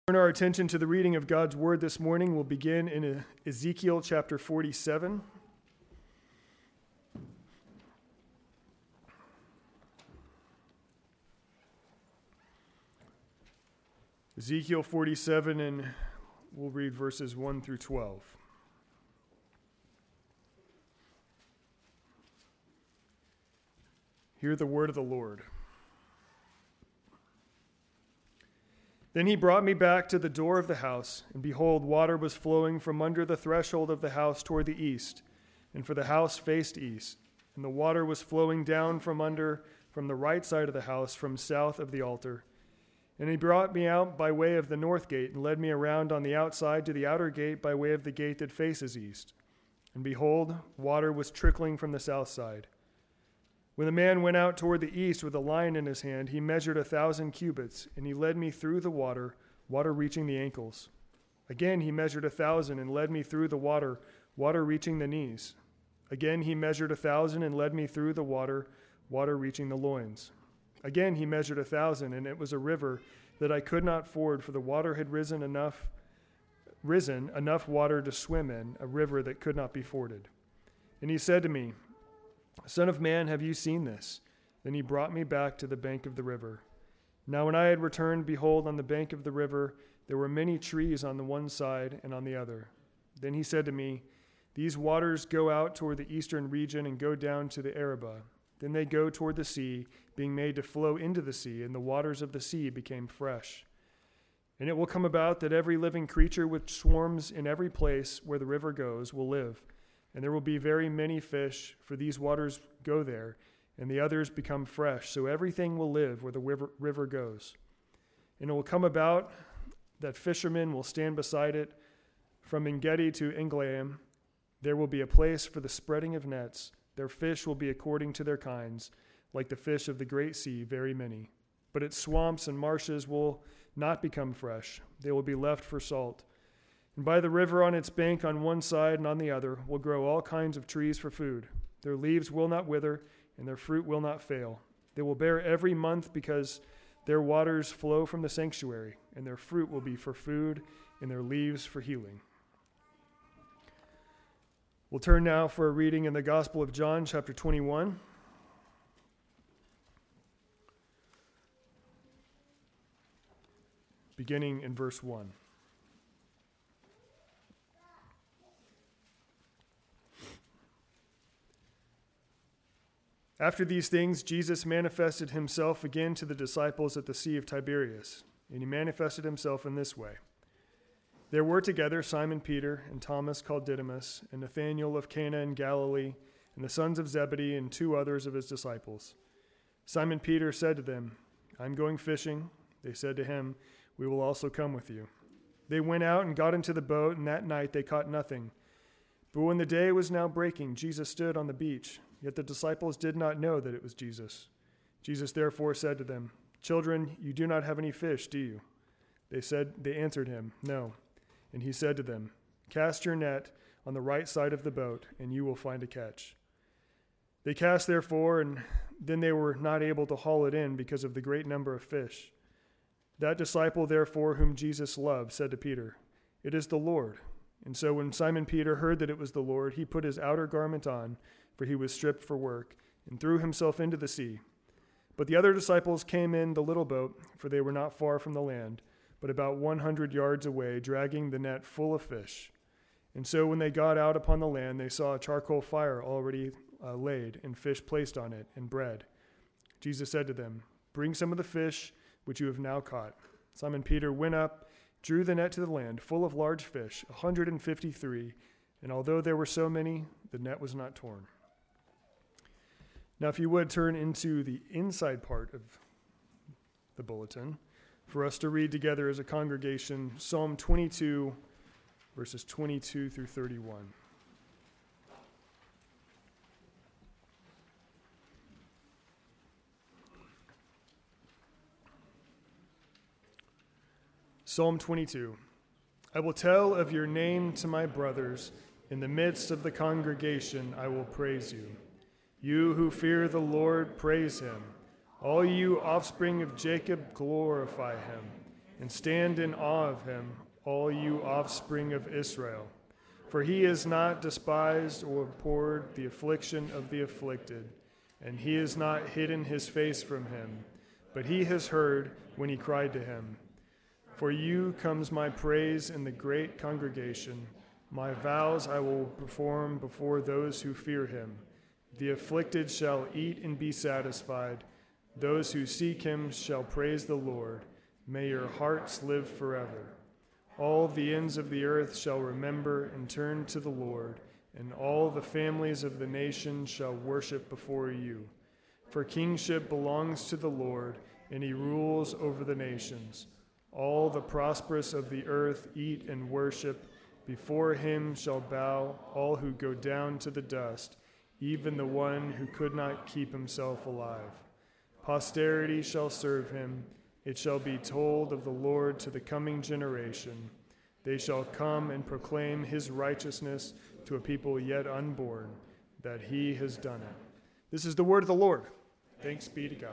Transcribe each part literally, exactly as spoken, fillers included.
Turn our attention to the reading of God's word this morning. We'll begin in Ezekiel chapter forty-seven. Ezekiel forty-seven, and we'll read verses one through twelve. Hear the word of the Lord. Then he brought me back to the door of the house, and behold, water was flowing from under the threshold of the house toward the east, and for the house faced east. And the water was flowing down from under, from the right side of the house, from south of the altar. And he brought me out by way of the north gate, and led me around on the outside to the outer gate by way of the gate that faces east. And behold, water was trickling from the south side. When the man went out toward the east with a line in his hand, he measured a thousand cubits, and he led me through the water, water reaching the ankles. Again he measured a thousand, and led me through the water, water reaching the knees. Again he measured a thousand, and led me through the water, water reaching the loins. Again he measured a thousand, and it was a river that I could not ford, for the water had risen enough, risen enough water to swim in, a river that could not be forded. And he said to me, Son of man, have you seen this? Then he brought me back to the bank of the river. Now when I had returned, behold, on the bank of the river there were many trees on the one side and on the other. Then he said to me, These waters go out toward the eastern region and go down to the Arabah. Then they go toward the sea, being made to flow into the sea, and the waters of the sea became fresh. And it will come about that every living creature which swarms in every place where the river goes will live. And there will be very many fish, for these waters go there, and the others become fresh. So everything will live where the river, river goes. And it will come about that fishermen will stand beside it. From En-gedi to Englaim, there will be a place for the spreading of nets. Their fish will be according to their kinds, like the fish of the great sea, very many. But its swamps and marshes will not become fresh. They will be left for salt. And by the river on its bank on one side and on the other will grow all kinds of trees for food. Their leaves will not wither, and their fruit will not fail. They will bear every month because their waters flow from the sanctuary, and their fruit will be for food, and their leaves for healing. We'll turn now for a reading in the Gospel of John, chapter twenty-one. Beginning in verse one. After these things, Jesus manifested himself again to the disciples at the Sea of Tiberias, and he manifested himself in this way. There were together Simon Peter and Thomas called Didymus, and Nathanael of Cana in Galilee, and the sons of Zebedee, and two others of his disciples. Simon Peter said to them, I am going fishing. They said to him, We will also come with you. They went out and got into the boat, and that night they caught nothing. But when the day was now breaking, Jesus stood on the beach. Yet the disciples did not know that it was Jesus. Jesus therefore said to them, Children, you do not have any fish, do you? They said, they answered him, No. And he said to them, Cast your net on the right side of the boat, and you will find a catch. They cast therefore, and then they were not able to haul it in because of the great number of fish. That disciple therefore whom Jesus loved said to Peter, It is the Lord. And so when Simon Peter heard that it was the Lord, he put his outer garment on, for he was stripped for work, and threw himself into the sea. But the other disciples came in the little boat, for they were not far from the land, but about one hundred yards away, dragging the net full of fish. And so when they got out upon the land, they saw a charcoal fire already uh, laid, and fish placed on it, and bread. Jesus said to them, Bring some of the fish which you have now caught. Simon Peter went up, drew the net to the land, full of large fish, a hundred and fifty-three, and although there were so many, the net was not torn. Now, if you would turn into the inside part of the bulletin for us to read together as a congregation, Psalm twenty-two, verses twenty-two through thirty-one. Psalm twenty-two. I will tell of your name to my brothers. In the midst of the congregation, I will praise you. You who fear the Lord, praise him. All you offspring of Jacob, glorify him. and stand in awe of him, all you offspring of Israel. For he has not despised or abhorred the affliction of the afflicted, and he has not hidden his face from him, but he has heard when he cried to him. For you comes my praise in the great congregation. My vows I will perform before those who fear him. The afflicted shall eat and be satisfied. Those who seek him shall praise the Lord. May your hearts live forever. All the ends of the earth shall remember and turn to the Lord, and all the families of the nations shall worship before you. For kingship belongs to the Lord, and he rules over the nations. All the prosperous of the earth eat and worship. Before him shall bow all who go down to the dust, even the one who could not keep himself alive. Posterity shall serve him. It shall be told of the Lord to the coming generation. They shall come and proclaim his righteousness to a people yet unborn, that he has done it. This is the word of the Lord. Thanks be to God.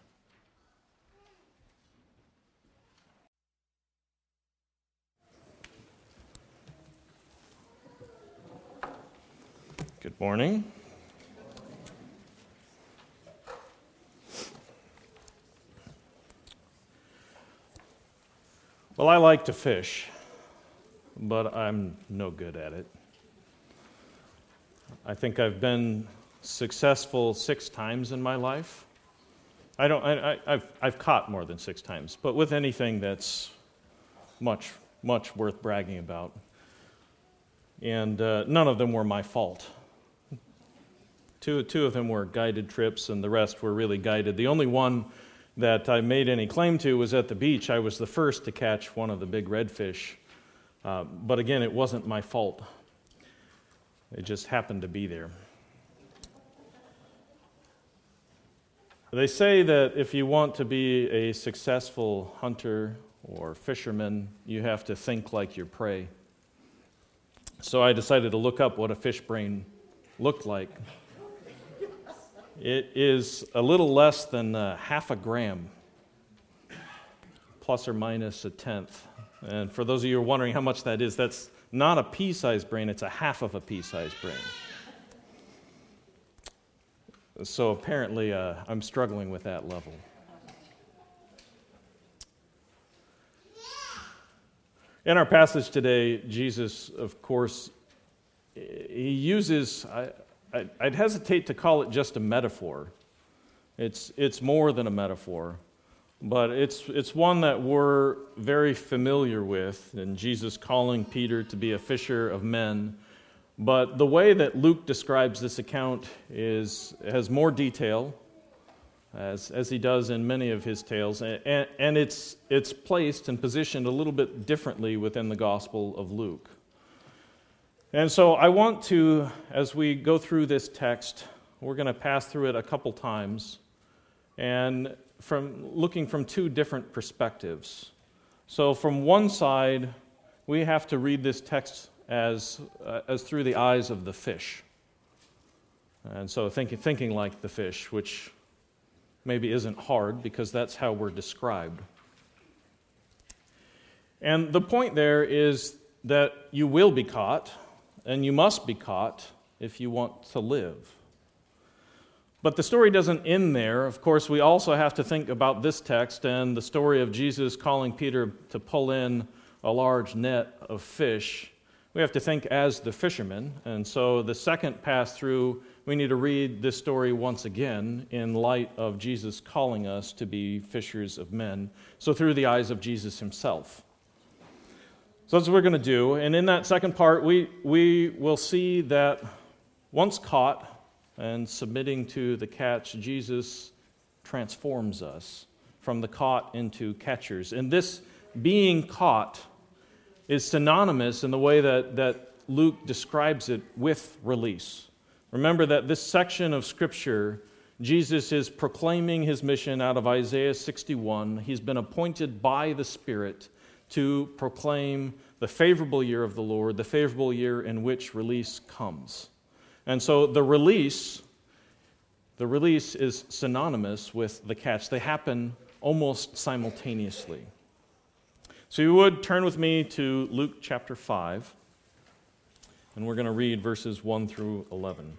Good morning. Well, I like to fish, but I'm no good at it. I think I've been successful six times in my life. I don't. I, I, I've I've caught more than six times, but with anything that's much much worth bragging about, and uh, none of them were my fault. Two, two of them were guided trips, and the rest were really guided. The only one that I made any claim to was at the beach. I was the first to catch one of the big redfish. Uh, but again, it wasn't my fault. It just happened to be there. They say that if you want to be a successful hunter or fisherman, you have to think like your prey. So I decided to look up what a fish brain looked like. It is a little less than uh, half a gram, plus or minus a tenth. And for those of you who are wondering how much that is, that's not a pea-sized brain, it's a half of a pea-sized brain. So apparently uh, I'm struggling with that level. In our passage today, Jesus, of course, he uses... I, I'd hesitate to call it just a metaphor. It's it's more than a metaphor, but it's it's one that we're very familiar with, and Jesus calling Peter to be a fisher of men. But the way that Luke describes this account is has more detail, as as he does in many of his tales, and, and it's it's placed and positioned a little bit differently within the Gospel of Luke. And so I want to, as we go through this text, we're going to pass through it a couple times, and from looking from two different perspectives. So from one side, we have to read this text as uh, as through the eyes of the fish. And so thinking thinking like the fish, which maybe isn't hard because that's how we're described. And the point there is that you will be caught, and you must be caught if you want to live. But the story doesn't end there. Of course, we also have to think about this text and the story of Jesus calling Peter to pull in a large net of fish. We have to think as the fishermen. And so the second pass through, we need to read this story once again in light of Jesus calling us to be fishers of men. So through the eyes of Jesus himself. So that's what we're going to do. And in that second part, we, we will see that once caught and submitting to the catch, Jesus transforms us from the caught into catchers. And this being caught is synonymous in the way that, that Luke describes it with release. Remember that this section of Scripture, Jesus is proclaiming his mission out of Isaiah sixty-one. He's been appointed by the Spirit to proclaim the favorable year of the Lord, the favorable year in which release comes. And so the release, the release is synonymous with the catch. They happen almost simultaneously. So you would turn with me to Luke chapter five, and we're going to read verses one through eleven.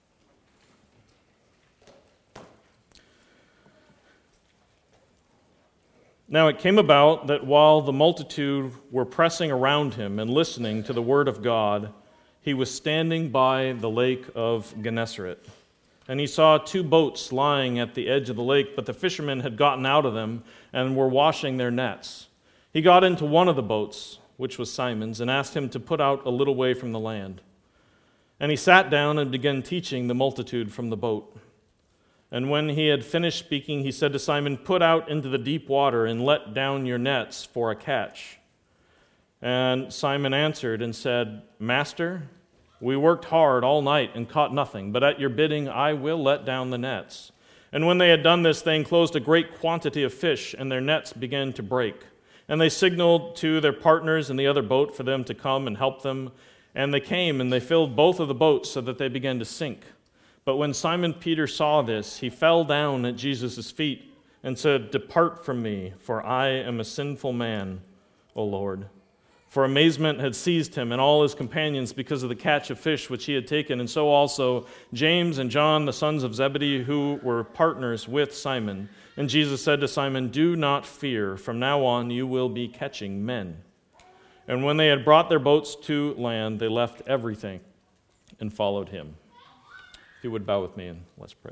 Now it came about that while the multitude were pressing around him and listening to the word of God, he was standing by the lake of Gennesaret. And he saw two boats lying at the edge of the lake, but the fishermen had gotten out of them and were washing their nets. He got into one of the boats, which was Simon's, and asked him to put out a little way from the land. And he sat down and began teaching the multitude from the boat. And when he had finished speaking, he said to Simon, "Put out into the deep water and let down your nets for a catch." And Simon answered and said, "Master, we worked hard all night and caught nothing, but at your bidding I will let down the nets." And when they had done this, they enclosed a great quantity of fish, and their nets began to break. And they signaled to their partners in the other boat for them to come and help them. And they came, and they filled both of the boats so that they began to sink. But when Simon Peter saw this, he fell down at Jesus' feet and said, "Depart from me, for I am a sinful man, O Lord." For amazement had seized him and all his companions because of the catch of fish which he had taken, and so also James and John, the sons of Zebedee, who were partners with Simon. And Jesus said to Simon, "Do not fear, from now on you will be catching men." And when they had brought their boats to land, they left everything and followed him. If you would bow with me and let's pray.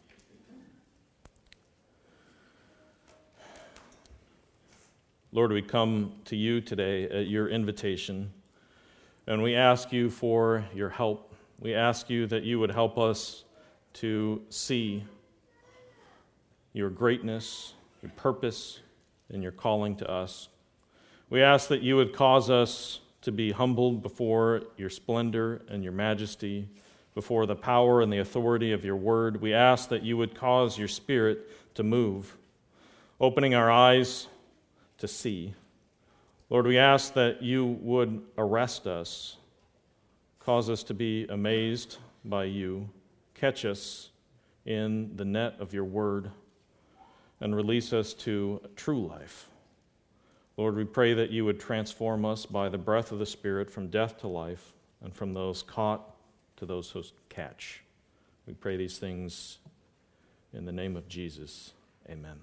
Lord, we come to you today at your invitation, and we ask you for your help. We ask you that you would help us to see your greatness, your purpose, and your calling to us. We ask that you would cause us to be humbled before your splendor and your majesty, before the power and the authority of your word. We ask that you would cause your Spirit to move, opening our eyes to see. Lord, we ask that you would arrest us, cause us to be amazed by you, catch us in the net of your word, and release us to true life. Lord, we pray that you would transform us by the breath of the Spirit from death to life, and from those caught to those who catch. We pray these things in the name of Jesus. Amen.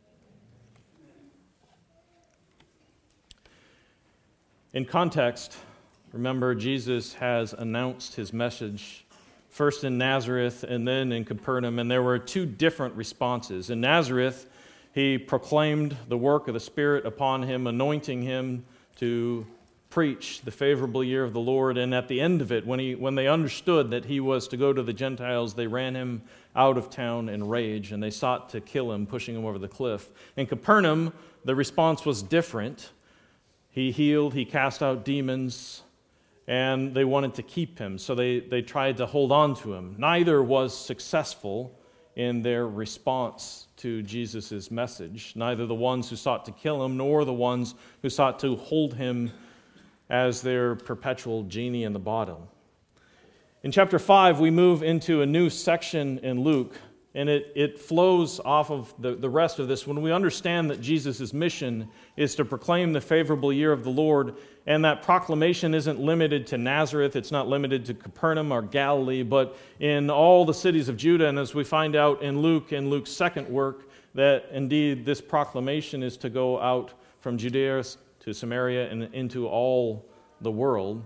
In context, remember, Jesus has announced his message first in Nazareth and then in Capernaum, and there were two different responses. In Nazareth, he proclaimed the work of the Spirit upon him, anointing him to preach the favorable year of the Lord, and at the end of it, when he when they understood that he was to go to the Gentiles, they ran him out of town in rage, and they sought to kill him, pushing him over the cliff. In Capernaum, the response was different. He healed, he cast out demons, and they wanted to keep him, so they, they tried to hold on to him. Neither was successful in their response to Jesus' message, neither the ones who sought to kill him nor the ones who sought to hold him as their perpetual genie in the bottle. In chapter five, we move into a new section in Luke, and it, it flows off of the, the rest of this. When we understand that Jesus' mission is to proclaim the favorable year of the Lord, and that proclamation isn't limited to Nazareth, it's not limited to Capernaum or Galilee, but in all the cities of Judah, and as we find out in Luke, in Luke's second work, that indeed this proclamation is to go out from Judea to Samaria and into all the world.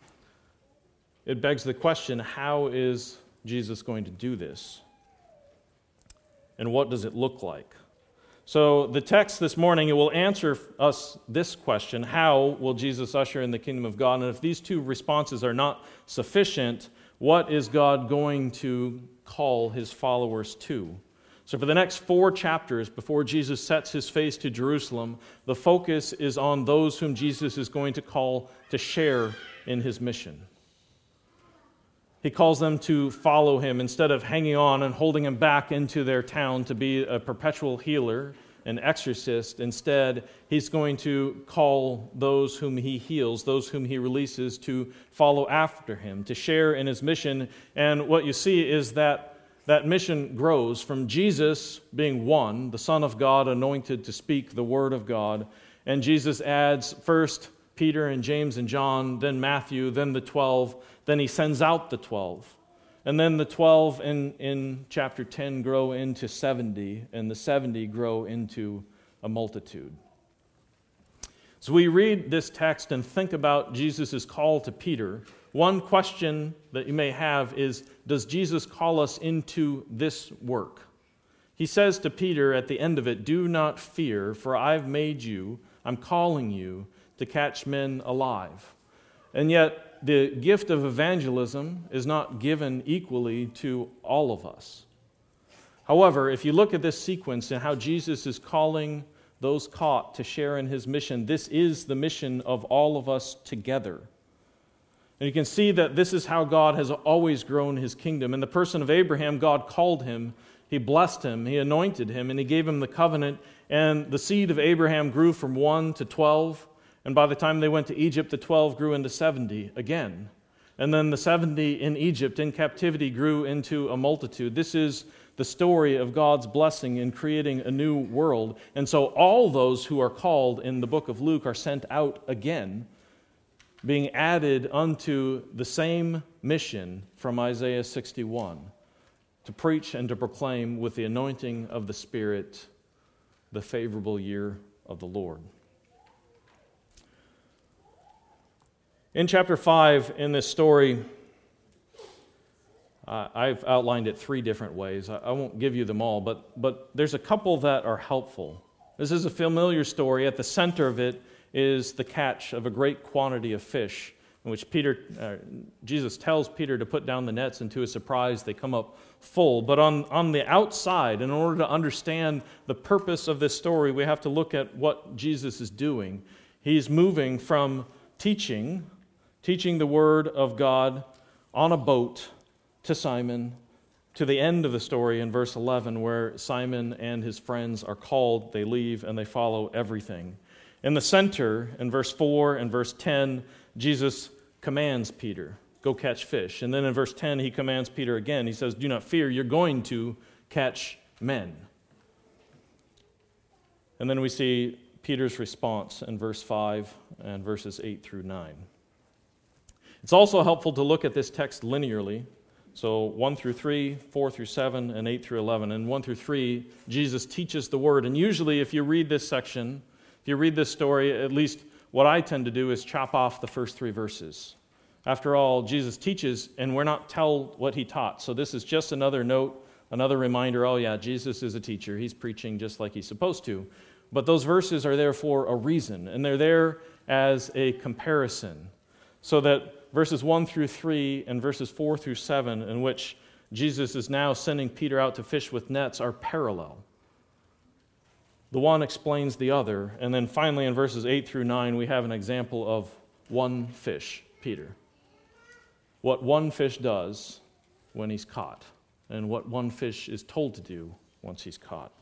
It begs the question, how is Jesus going to do this? And what does it look like? So the text this morning, it will answer us this question: how will Jesus usher in the kingdom of God? And if these two responses are not sufficient, what is God going to call his followers to? So for the next four chapters, before Jesus sets his face to Jerusalem, the focus is on those whom Jesus is going to call to share in his mission. He calls them to follow him instead of hanging on and holding him back into their town to be a perpetual healer, an exorcist. Instead, he's going to call those whom he heals, those whom he releases, to follow after him, to share in his mission. And what you see is that that mission grows from Jesus being one, the Son of God, anointed to speak the word of God, And Jesus adds first Peter and James and John, then Matthew, then the twelve. Then he sends out the twelve. And then the twelve in, in chapter ten grow into seventy, and the seventy grow into a multitude. So we read this text and think about Jesus' call to Peter. One question that you may have is, does Jesus call us into this work? He says to Peter at the end of it, "Do not fear, for I've made you, I'm calling you to catch men alive." And yet, the gift of evangelism is not given equally to all of us. However, if you look at this sequence and how Jesus is calling those caught to share in his mission, this is the mission of all of us together. And you can see that this is how God has always grown his kingdom. In the person of Abraham, God called him, he blessed him, he anointed him, and he gave him the covenant. And the seed of Abraham grew from one to twelve. And by the time they went to Egypt, the twelve grew into seventy again. And then the seventy in Egypt in captivity grew into a multitude. This is the story of God's blessing in creating a new world. And so all those who are called in the book of Luke are sent out again, being added unto the same mission from Isaiah sixty-one, to preach and to proclaim with the anointing of the Spirit the favorable year of the Lord. In chapter five, in this story, uh, I've outlined it three different ways. I, I won't give you them all, but, but there's a couple that are helpful. This is a familiar story. At the center of it is the catch of a great quantity of fish, in which Peter, uh, Jesus tells Peter to put down the nets, and to his surprise, they come up full. But on, on the outside, in order to understand the purpose of this story, we have to look at what Jesus is doing. He's moving from teaching, teaching the Word of God on a boat to Simon, to the end of the story in verse eleven, where Simon and his friends are called, they leave, and they follow everything. In the center, in verse four and verse ten, Jesus commands Peter, go catch fish. And then in verse ten, he commands Peter again. He says, do not fear, you're going to catch men. And then we see Peter's response in verse five and verses eight through nine. It's also helpful to look at this text linearly. So one through three, four through seven, and eight through eleven. And one through three, Jesus teaches the word. And usually if you read this section, if you read this story, at least what I tend to do is chop off the first three verses. After all, Jesus teaches, and we're not told what he taught. So this is just another note, another reminder, oh yeah, Jesus is a teacher. He's preaching just like he's supposed to. But those verses are there for a reason, and they're there as a comparison, so that verses one through three and verses four through seven, in which Jesus is now sending Peter out to fish with nets, are parallel. The one explains the other, and then finally in verses eight through nine, we have an example of one fish, Peter. What one fish does when he's caught, and what one fish is told to do once he's caught.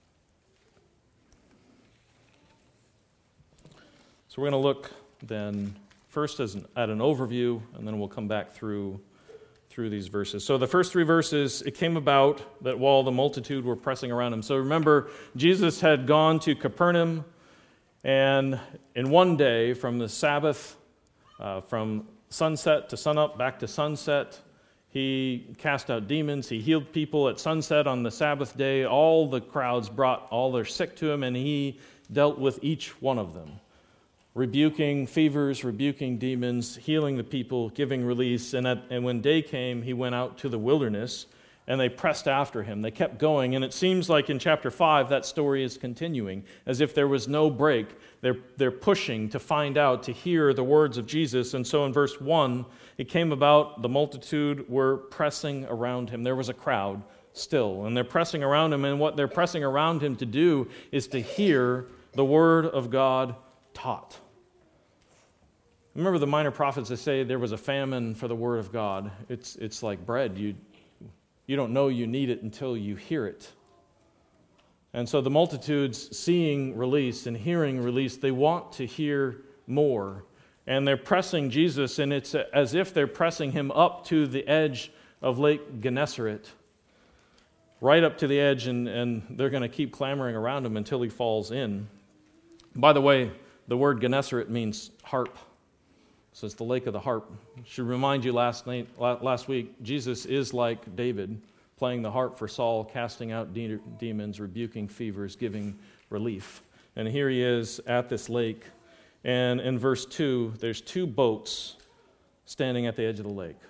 So we're going to look then first as an, at an overview, and then we'll come back through, through these verses. So the first three verses, it came about that while the multitude were pressing around him. So remember, Jesus had gone to Capernaum, and in one day, from the Sabbath, uh, from sunset to sunup, back to sunset, he cast out demons, he healed people. At sunset on the Sabbath day, all the crowds brought all their sick to him, and he dealt with each one of them, rebuking fevers, rebuking demons, healing the people, giving release. And, at, and when day came, he went out to the wilderness, and they pressed after him. They kept going, and it seems like in chapter five, that story is continuing, as if there was no break. They're, they're pushing to find out, to hear the words of Jesus. And so in verse one, it came about, the multitude were pressing around him. There was a crowd still, and they're pressing around him, and what they're pressing around him to do is to hear the word of God taught. Remember the minor prophets that say there was a famine for the word of God. It's it's like bread. You you don't know you need it until you hear it. And so the multitudes, seeing release and hearing release, they want to hear more. And they're pressing Jesus, and it's as if they're pressing him up to the edge of Lake Gennesaret, right up to the edge, and, and they're going to keep clamoring around him until he falls in. By the way, the word Gennesaret means harp. So it's the lake of the harp. I should remind you last night, last week, Jesus is like David, playing the harp for Saul, casting out de- demons, rebuking fevers, giving relief. And here he is at this lake. And in verse two, there's two boats standing at the edge of the lake.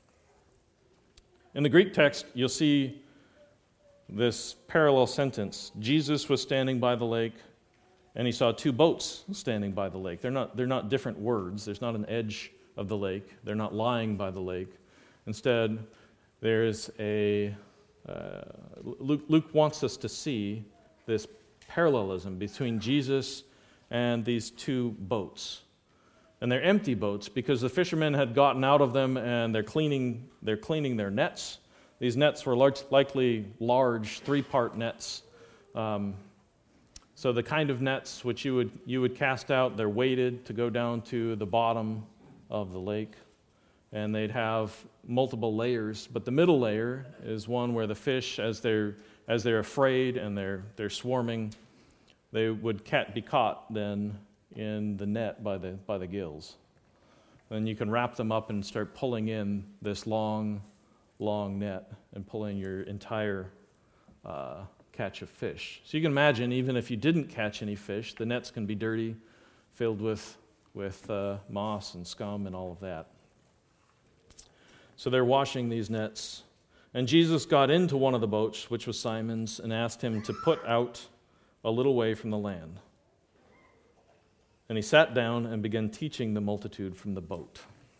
In the Greek text, you'll see this parallel sentence. Jesus was standing by the lake, and he saw two boats standing by the lake. They're not, they're not different words. There's not an edge of the lake. They're not lying by the lake. Instead, there's a... Uh, Luke, Luke wants us to see this parallelism between Jesus and these two boats. And they're empty boats because the fishermen had gotten out of them and they're cleaning, they're cleaning their nets. These nets were large, likely large three-part nets. Um, so the kind of nets which you would you would cast out, they're weighted to go down to the bottom of the lake. And they'd have multiple layers, but the middle layer is one where the fish, as they're as they're afraid and they're they're swarming, they would be caught then in the net by the by the gills. Then you can wrap them up and start pulling in this long, long net and pulling your entire uh, catch of fish. So you can imagine, even if you didn't catch any fish, the nets can be dirty, filled with with uh, moss and scum and all of that. So they're washing these nets. And Jesus got into one of the boats, which was Simon's, and asked him to put out a little way from the land. And he sat down and began teaching the multitude from the boat.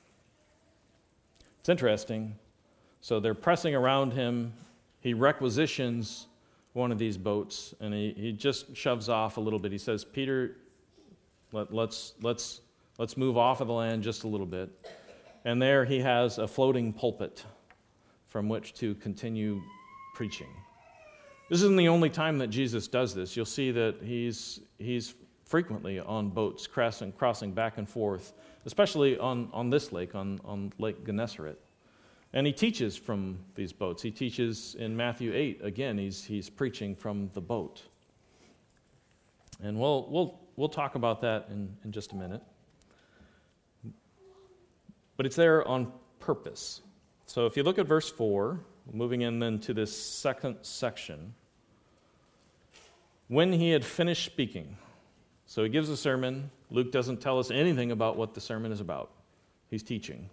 It's interesting. So they're pressing around him. He requisitions one of these boats, and he, he just shoves off a little bit. He says, Peter, let, let's, let's, let's move off of the land just a little bit. And there he has a floating pulpit from which to continue preaching. This isn't the only time that Jesus does this. You'll see that he's he's frequently on boats, crossing, crossing back and forth, especially on, on this lake, on, on Lake Gennesaret. And he teaches from these boats. He teaches in Matthew eight. Again, he's he's preaching from the boat. And we'll we'll we'll talk about that in, in just a minute. But it's there on purpose. So if you look at verse four, moving in then to this second section, when he had finished speaking, so he gives a sermon. Luke doesn't tell us anything about what the sermon is about. He's teaching.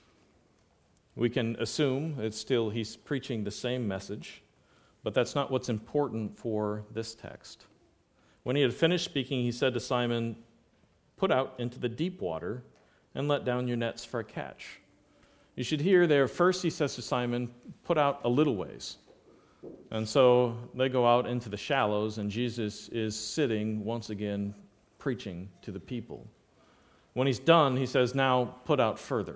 We can assume it's still he's preaching the same message, but that's not what's important for this text. When he had finished speaking, he said to Simon, "Put out into the deep water and let down your nets for a catch." You should hear there, first he says to Simon, put out a little ways. And so they go out into the shallows, and Jesus is sitting once again preaching to the people. When he's done, he says, now put out further.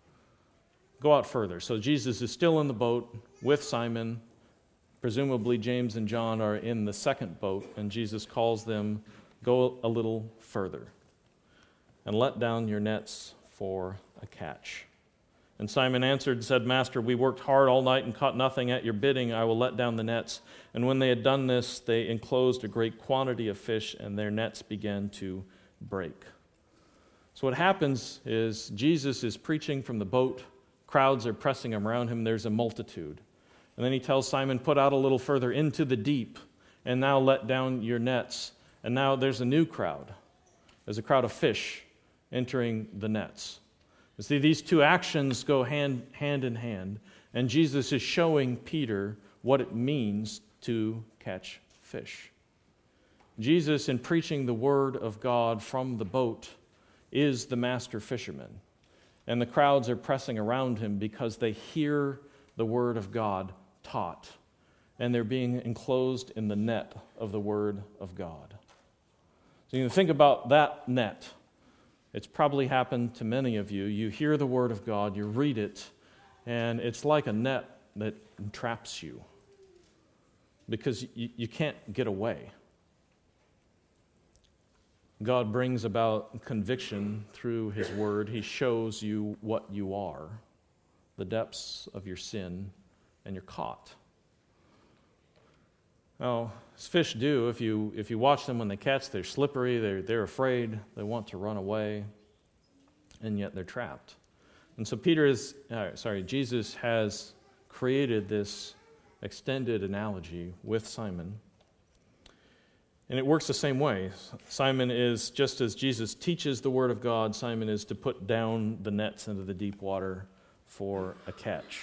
Go out further. So Jesus is still in the boat with Simon. Presumably James and John are in the second boat, and Jesus calls them, go a little further and let down your nets for a catch. And Simon answered and said, Master, we worked hard all night and caught nothing. At your bidding, I will let down the nets. And when they had done this, they enclosed a great quantity of fish, and their nets began to break. So what happens is Jesus is preaching from the boat. Crowds are pressing around him. There's a multitude. And then he tells Simon, put out a little further into the deep, and now let down your nets. And now there's a new crowd. There's a crowd of fish entering the nets. You see, these two actions go hand, hand in hand, and Jesus is showing Peter what it means to catch fish. Jesus, in preaching the word of God from the boat, is the master fisherman. And the crowds are pressing around him because they hear the word of God taught, and they're being enclosed in the net of the word of God. So you can think about that net. It's probably happened to many of you. You hear the word of God, you read it, and it's like a net that entraps you because you, you can't get away. God brings about conviction through his word. He shows you what you are, the depths of your sin, and you're caught. Well, as fish do, if you if you watch them when they catch, they're slippery, they're, they're afraid, they want to run away, and yet they're trapped. And so Peter is, uh, sorry, Jesus has created this extended analogy with Simon. And it works the same way. Simon is, just as Jesus teaches the Word of God, Simon is to put down the nets into the deep water for a catch.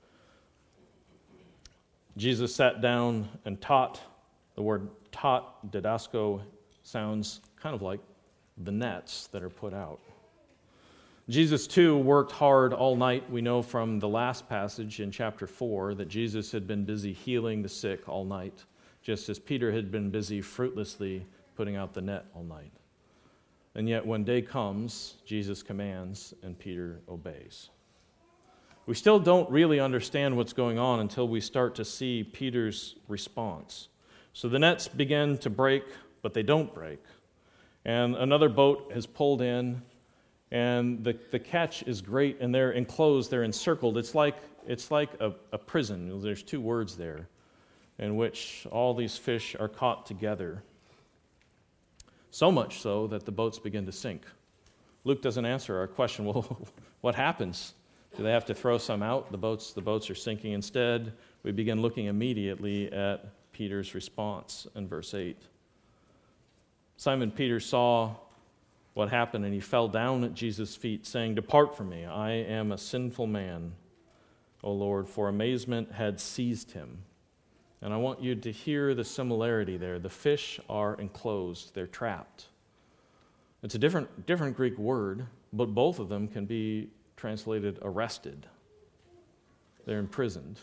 Jesus sat down and taught. The word taught, didasko, sounds kind of like the nets that are put out. Jesus, too, worked hard all night. We know from the last passage in chapter four that Jesus had been busy healing the sick all night, just as Peter had been busy fruitlessly putting out the net all night. And yet when day comes, Jesus commands and Peter obeys. We still don't really understand what's going on until we start to see Peter's response. So the nets begin to break, but they don't break. And another boat has pulled in, and the, the catch is great, and they're enclosed, they're encircled. It's like, it's like a, a prison. There's two words there, in which all these fish are caught together. So much so that the boats begin to sink. Luke doesn't answer our question, well, what happens? Do they have to throw some out? The boats, the boats are sinking. Instead, we begin looking immediately at Peter's response in verse eight. Simon Peter saw what happened, and he fell down at Jesus' feet, saying, "Depart from me, I am a sinful man, O Lord," for amazement had seized him. And I want you to hear the similarity there. The fish are enclosed, they're trapped. It's a different, different Greek word, but both of them can be translated arrested. They're imprisoned.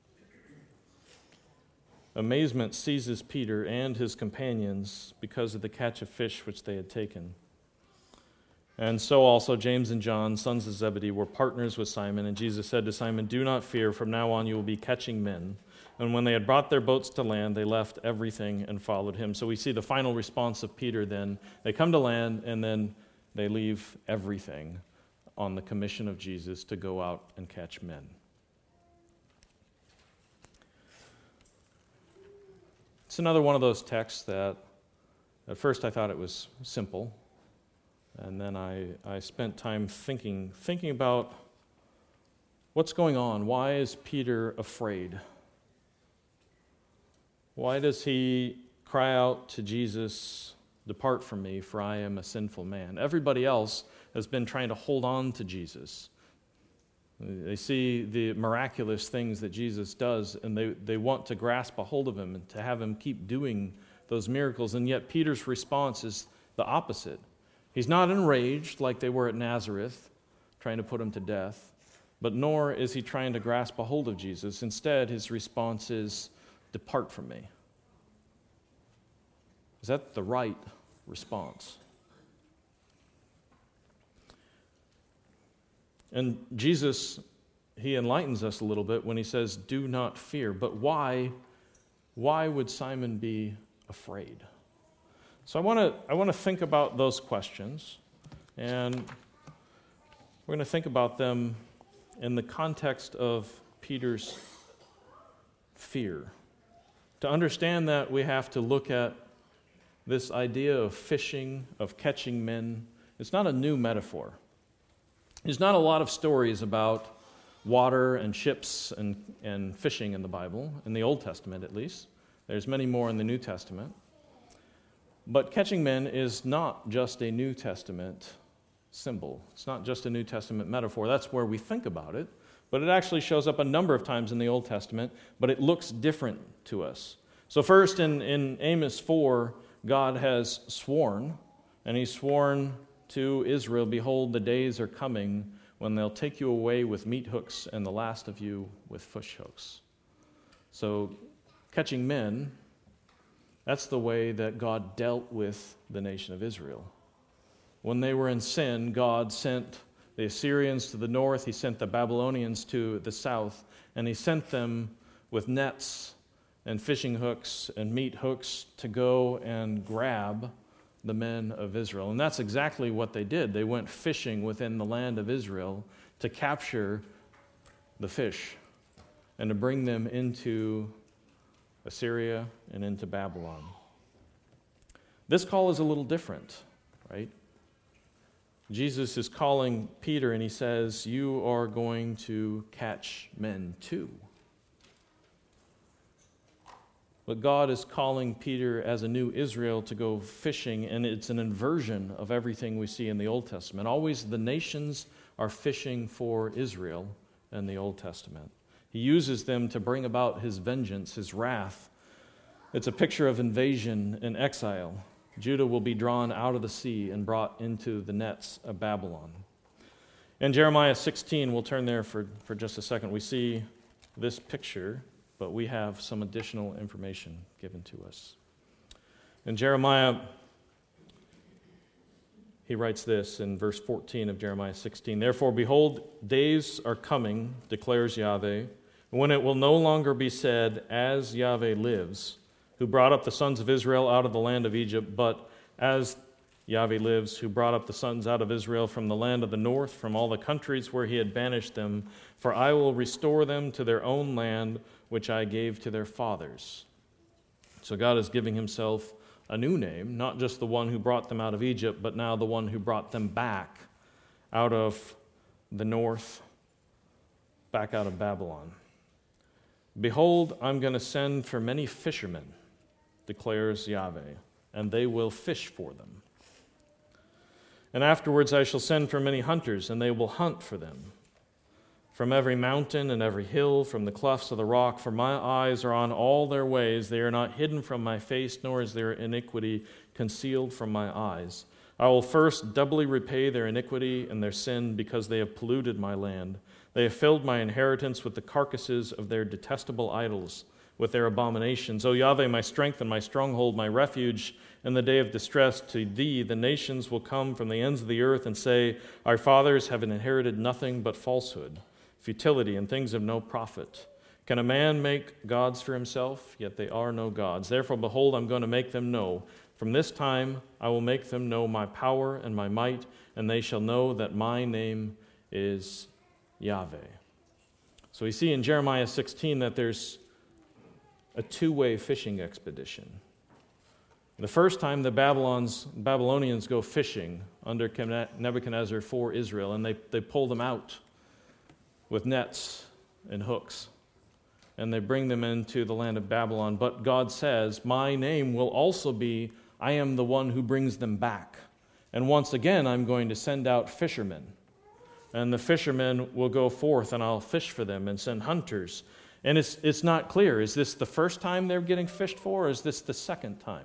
Amazement seizes Peter and his companions because of the catch of fish which they had taken. And so also James and John, sons of Zebedee, were partners with Simon, and Jesus said to Simon, "Do not fear, from now on you will be catching men." And when they had brought their boats to land, they left everything and followed him. So we see the final response of Peter then. They come to land, and then they leave everything on the commission of Jesus to go out and catch men. It's another one of those texts that at first I thought it was simple, and then I, I spent time thinking, thinking about what's going on. Why is Peter afraid? Why does he cry out to Jesus, "Depart from me, for I am a sinful man"? Everybody else has been trying to hold on to Jesus. They see the miraculous things that Jesus does, and they, they want to grasp a hold of him and to have him keep doing those miracles. And yet Peter's response is the opposite. He's not enraged like they were at Nazareth, trying to put him to death, but nor is he trying to grasp a hold of Jesus. Instead, his response is, "Depart from me." Is that the right response? And Jesus, he enlightens us a little bit when he says, "Do not fear." But why, why would Simon be afraid? So I want to I want to think about those questions, and we're going to think about them in the context of Peter's fear. To understand that, we have to look at this idea of fishing, of catching men. It's not a new metaphor. There's not a lot of stories about water and ships and, and fishing in the Bible, in the Old Testament at least. There's many more in the New Testament. But catching men is not just a New Testament symbol. It's not just a New Testament metaphor. That's where we think about it. But it actually shows up a number of times in the Old Testament, but it looks different to us. So first in, in Amos four, God has sworn, and he's sworn to Israel, "Behold, the days are coming when they'll take you away with meat hooks and the last of you with fish hooks." So catching men, that's the way that God dealt with the nation of Israel. When they were in sin, God sent the Assyrians to the north, he sent the Babylonians to the south, and he sent them with nets and fishing hooks and meat hooks to go and grab the men of Israel. And that's exactly what they did. They went fishing within the land of Israel to capture the fish and to bring them into Assyria, and into Babylon. This call is a little different, right? Jesus is calling Peter and he says, you are going to catch men too. But God is calling Peter as a new Israel to go fishing, and it's an inversion of everything we see in the Old Testament. Always the nations are fishing for Israel in the Old Testament. He uses them to bring about his vengeance, his wrath. It's a picture of invasion and exile. Judah will be drawn out of the sea and brought into the nets of Babylon. In Jeremiah sixteen, we'll turn there for, for just a second. We see this picture, but we have some additional information given to us. In Jeremiah, he writes this in verse fourteen of Jeremiah sixteen, therefore, behold, days are coming, declares Yahweh, when it will no longer be said, as Yahweh lives, who brought up the sons of Israel out of the land of Egypt, but as Yahweh lives, who brought up the sons out of Israel from the land of the north, from all the countries where he had banished them, for I will restore them to their own land, which I gave to their fathers. So God is giving himself a new name, not just the one who brought them out of Egypt, but now the one who brought them back out of the north, back out of Babylon. Behold, I'm going to send for many fishermen, declares Yahweh, and they will fish for them. And afterwards I shall send for many hunters, and they will hunt for them. From every mountain and every hill, from the clefts of the rock, for my eyes are on all their ways. They are not hidden from my face, nor is their iniquity concealed from my eyes. I will first doubly repay their iniquity and their sin, because they have polluted my land. They have filled my inheritance with the carcasses of their detestable idols, with their abominations. O Yahweh, my strength and my stronghold, my refuge in the day of distress, to thee the nations will come from the ends of the earth and say, our fathers have inherited nothing but falsehood, futility, and things of no profit. Can a man make gods for himself? Yet they are no gods. Therefore, behold, I'm going to make them know. From this time I will make them know my power and my might, and they shall know that my name is Yahweh. So we see in Jeremiah sixteen that there's a two-way fishing expedition. The first time the Babylons, Babylonians go fishing under Nebuchadnezzar for Israel, and they, they pull them out with nets and hooks, and they bring them into the land of Babylon. But God says, my name will also be, I am the one who brings them back. And once again, I'm going to send out fishermen. And the fishermen will go forth, and I'll fish for them and send hunters. And it's it's not clear. Is this the first time they're getting fished for, or is this the second time?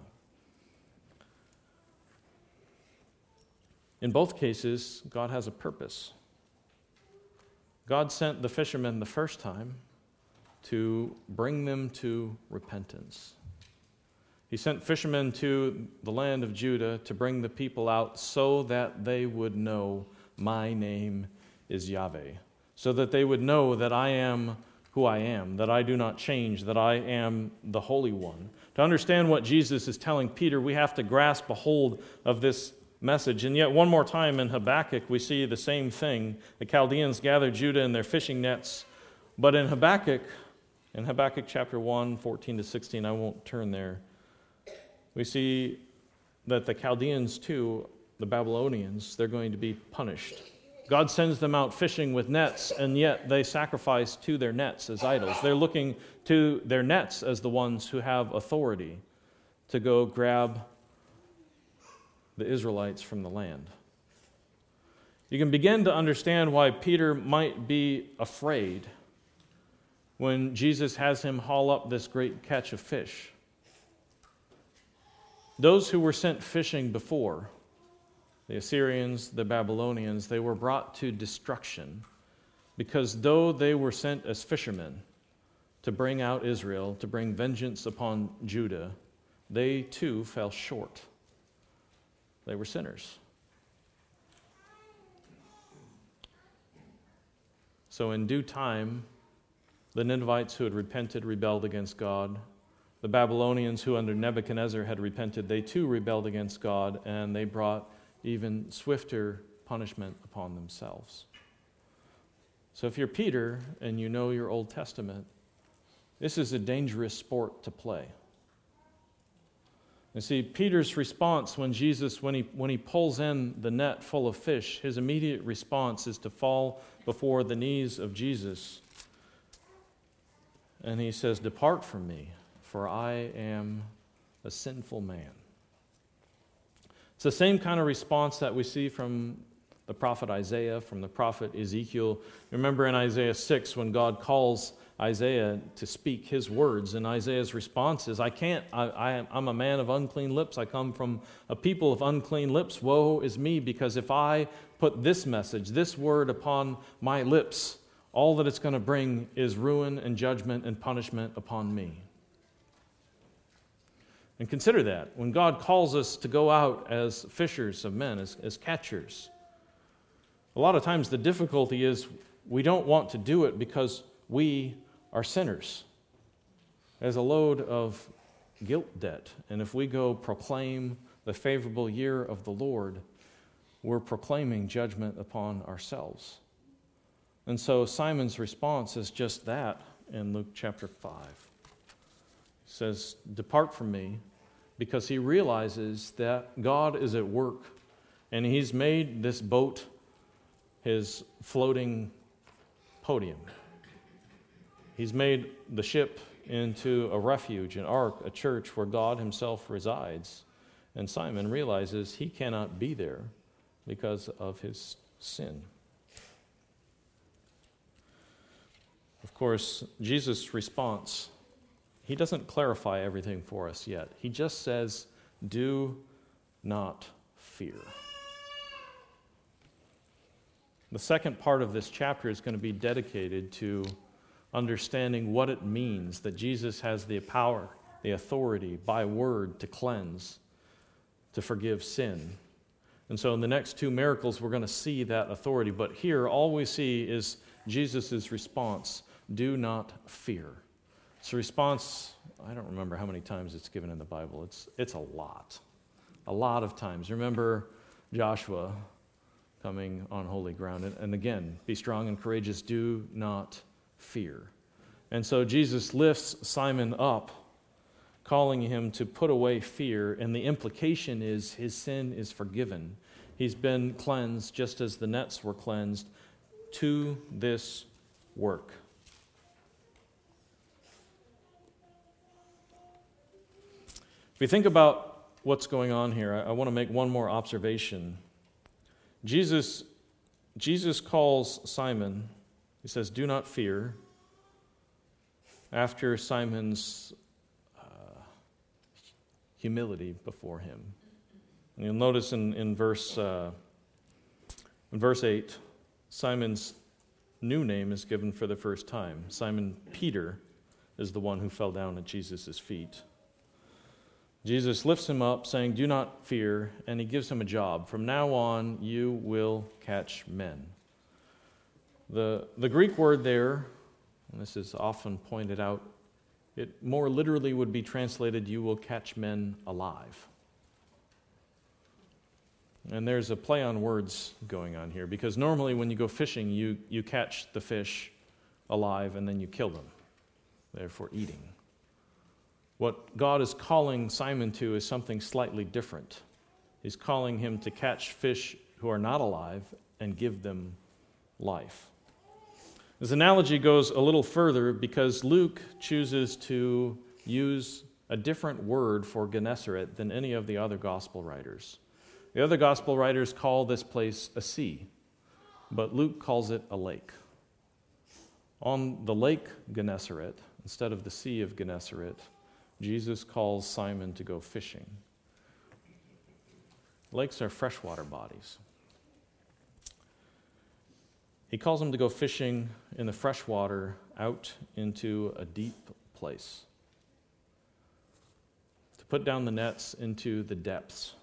In both cases, God has a purpose. God sent the fishermen the first time to bring them to repentance. He sent fishermen to the land of Judah to bring the people out so that they would know my name is Yahweh, so that they would know that I am who I am, that I do not change, that I am the Holy One. To understand what Jesus is telling Peter, we have to grasp a hold of this message. And yet one more time in Habakkuk, we see the same thing. The Chaldeans gathered Judah in their fishing nets. But in Habakkuk, in Habakkuk chapter one, fourteen to sixteen, I won't turn there, we see that the Chaldeans too, the Babylonians, they're going to be punished. God sends them out fishing with nets, and yet they sacrifice to their nets as idols. They're looking to their nets as the ones who have authority to go grab the Israelites from the land. You can begin to understand why Peter might be afraid when Jesus has him haul up this great catch of fish. Those who were sent fishing before, the Assyrians, the Babylonians, they were brought to destruction because though they were sent as fishermen to bring out Israel, to bring vengeance upon Judah, they too fell short. They were sinners. So in due time, the Ninevites who had repented rebelled against God. The Babylonians who under Nebuchadnezzar had repented, they too rebelled against God, and they brought even swifter punishment upon themselves. So if you're Peter and you know your Old Testament, This is a dangerous sport to play. You see, Peter's response when Jesus, when he, when he pulls in the net full of fish, his immediate response is to fall before the knees of Jesus. And he says, "Depart from me, for I am a sinful man." It's the same kind of response that we see from the prophet Isaiah, from the prophet Ezekiel. Remember in Isaiah six when God calls Isaiah to speak his words, and Isaiah's response is, I can't, I, I, I'm a man of unclean lips. I come from a people of unclean lips. Woe is me, because if I put this message, this word upon my lips, all that it's going to bring is ruin and judgment and punishment upon me. And consider that. When God calls us to go out as fishers of men, as, as catchers, a lot of times the difficulty is we don't want to do it because we are sinners. There's a load of guilt debt. And if we go proclaim the favorable year of the Lord, we're proclaiming judgment upon ourselves. And so Simon's response is just that in Luke chapter five. He says, "Depart from me," because he realizes that God is at work, and he's made this boat his floating podium. He's made the ship into a refuge, an ark, a church where God himself resides. And Simon realizes he cannot be there because of his sin. Of course, Jesus' response, he doesn't clarify everything for us yet. He just says, "Do not fear." The second part of this chapter is going to be dedicated to understanding what it means that Jesus has the power, the authority by word to cleanse, to forgive sin. And so in the next two miracles, we're going to see that authority. But here, all we see is Jesus' response, "Do not fear." It's a response, I don't remember how many times it's given in the Bible. It's, it's a lot. A lot of times. Remember Joshua coming on holy ground. And, and again, be strong and courageous. Do not fear. And so Jesus lifts Simon up, calling him to put away fear. And the implication is his sin is forgiven. He's been cleansed just as the nets were cleansed to this work. If we think about what's going on here, I, I want to make one more observation. Jesus, Jesus calls Simon, he says, "Do not fear," after Simon's uh, humility before him. And you'll notice in, in, verse, uh, in verse eight, Simon's new name is given for the first time. Simon Peter is the one who fell down at Jesus' feet. Jesus lifts him up, saying, "Do not fear," and he gives him a job. From now on, you will catch men. The, the Greek word there, and this is often pointed out, it more literally would be translated, "You will catch men alive." And there's a play on words going on here, because normally when you go fishing, you, you catch the fish alive and then you kill them, therefore eating. What God is calling Simon to is something slightly different. He's calling him to catch fish who are not alive and give them life. This analogy goes a little further because Luke chooses to use a different word for Gennesaret than any of the other gospel writers. The other gospel writers call this place a sea, but Luke calls it a lake. On the lake Gennesaret, instead of the sea of Gennesaret, Jesus calls Simon to go fishing. Lakes are freshwater bodies. He calls him to go fishing in the freshwater out into a deep place. To put down the nets into the depths.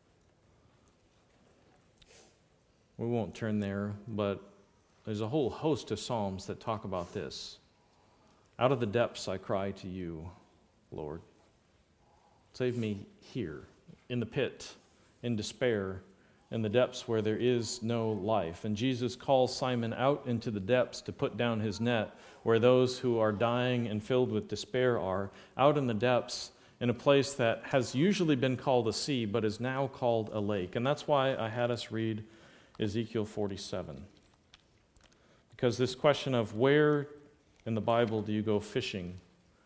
We won't turn there, but there's a whole host of Psalms that talk about this. "Out of the depths I cry to you, Lord. Save me here, in the pit, in despair, in the depths where there is no life. And Jesus calls Simon out into the depths to put down his net, where those who are dying and filled with despair are, out in the depths, in a place that has usually been called a sea, but is now called a lake. And that's why I had us read Ezekiel forty-seven. Because this question of where in the Bible do you go fishing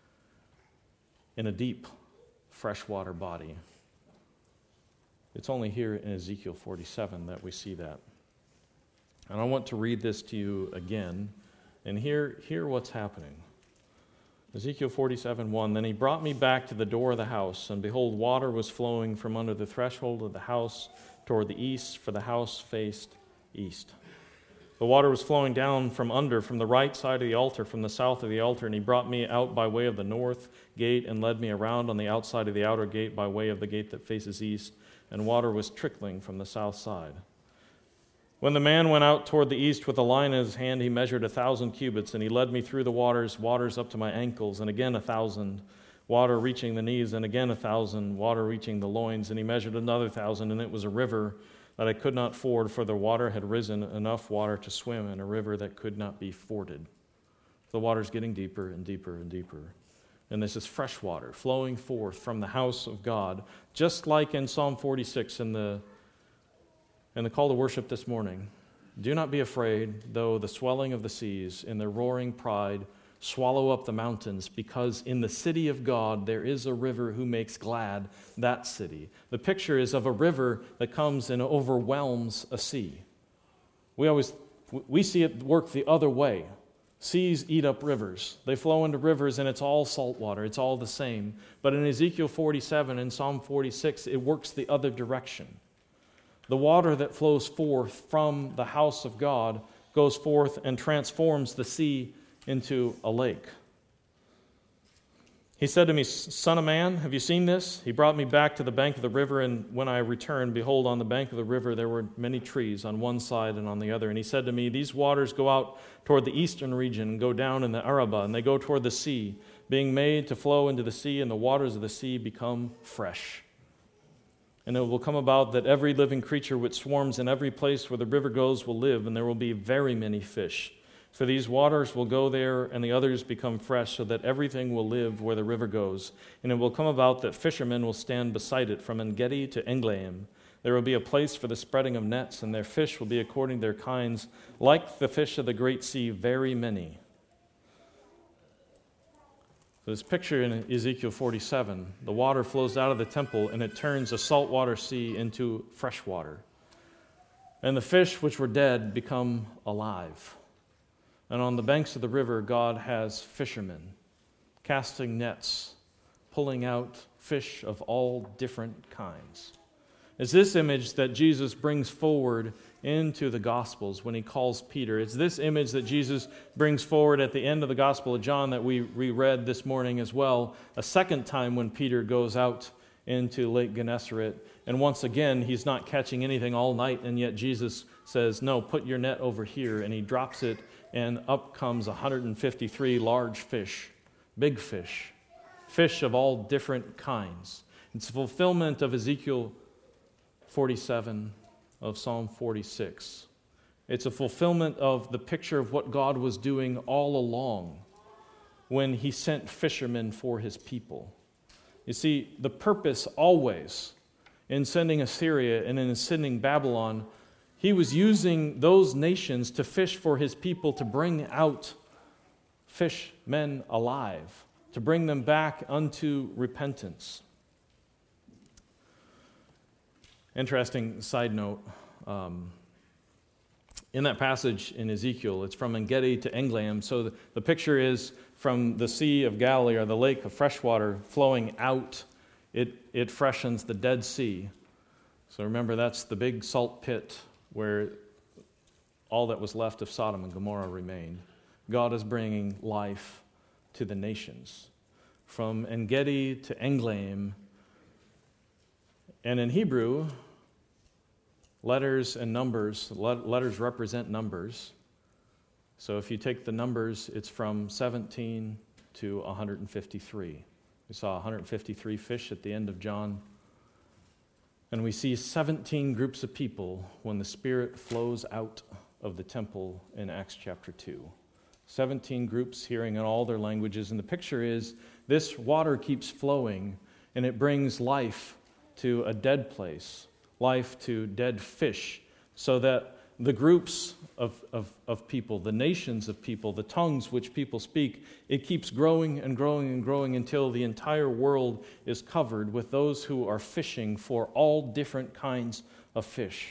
in a deep freshwater body? It's only here in Ezekiel forty-seven that we see that. And I want to read this to you again and hear, hear what's happening. Ezekiel forty-seven one, then he brought me back to the door of the house, and behold, water was flowing from under the threshold of the house toward the east, for the house faced east. The water was flowing down from under, from the right side of the altar, from the south of the altar, and he brought me out by way of the north gate and led me around on the outside of the outer gate by way of the gate that faces east, and water was trickling from the south side. When the man went out toward the east with a line in his hand, he measured a thousand cubits, and he led me through the waters, waters up to my ankles, and again a thousand, water reaching the knees, and again a thousand, water reaching the loins, and he measured another thousand, and it was a river that I could not ford, for the water had risen enough water to swim in a river that could not be forded. The water's getting deeper and deeper and deeper. And this is fresh water flowing forth from the house of God, just like in Psalm forty-six in the, in the call to worship this morning. Do not be afraid, though the swelling of the seas in their roaring pride swallow up the mountains, because in the city of God there is a river who makes glad that city. The picture is of a river that comes and overwhelms a sea. We always we see it work the other way. Seas eat up rivers. They flow into rivers and it's all salt water. It's all the same. But in Ezekiel forty-seven and Psalm forty-six, it works the other direction. The water that flows forth from the house of God goes forth and transforms the sea into a lake. He said to me, Son of man, have you seen this? He brought me back to the bank of the river, and when I returned, behold, on the bank of the river there were many trees on one side and on the other. And he said to me, these waters go out toward the eastern region and go down in the Arabah, and they go toward the sea, being made to flow into the sea, and the waters of the sea become fresh. And it will come about that every living creature which swarms in every place where the river goes will live, and there will be very many fish. For these waters will go there, and the others become fresh, so that everything will live where the river goes. And it will come about that fishermen will stand beside it from En-gedi to Englaim. There will be a place for the spreading of nets, and their fish will be according to their kinds, like the fish of the great sea, very many. So this picture in Ezekiel forty-seven, the water flows out of the temple, and it turns a saltwater sea into fresh water. And the fish which were dead become alive. And on the banks of the river, God has fishermen casting nets, pulling out fish of all different kinds. It's this image that Jesus brings forward into the Gospels when he calls Peter. It's this image that Jesus brings forward at the end of the Gospel of John that we reread this morning as well, a second time when Peter goes out into Lake Gennesaret. And once again, he's not catching anything all night, and yet Jesus says, no, put your net over here, and he drops it, and up comes one hundred fifty-three large fish, big fish, fish of all different kinds. It's a fulfillment of Ezekiel forty-seven, of Psalm forty-six. It's a fulfillment of the picture of what God was doing all along when he sent fishermen for his people. You see, the purpose always in sending Assyria and in sending Babylon, he was using those nations to fish for his people, to bring out fishmen alive, to bring them back unto repentance. Interesting side note. Um, in that passage in Ezekiel, it's from En-gedi to Englaim. So the, the picture is from the Sea of Galilee, or the lake of fresh water, flowing out. It, it freshens the Dead Sea. So remember, that's the big salt pit where all that was left of Sodom and Gomorrah remained. God is bringing life to the nations. From En-gedi to Englaim. And in Hebrew, letters and numbers, letters represent numbers. So if you take the numbers, it's from seventeen to one hundred fifty-three. We saw one hundred fifty-three fish at the end of John And we see seventeen groups of people when the Spirit flows out of the temple in Acts chapter two. seventeen groups hearing in all their languages. And the picture is this water keeps flowing, and it brings life to a dead place, life to dead fish, so that the groups of, of, of people, the nations of people, the tongues which people speak, it keeps growing and growing and growing until the entire world is covered with those who are fishing for all different kinds of fish.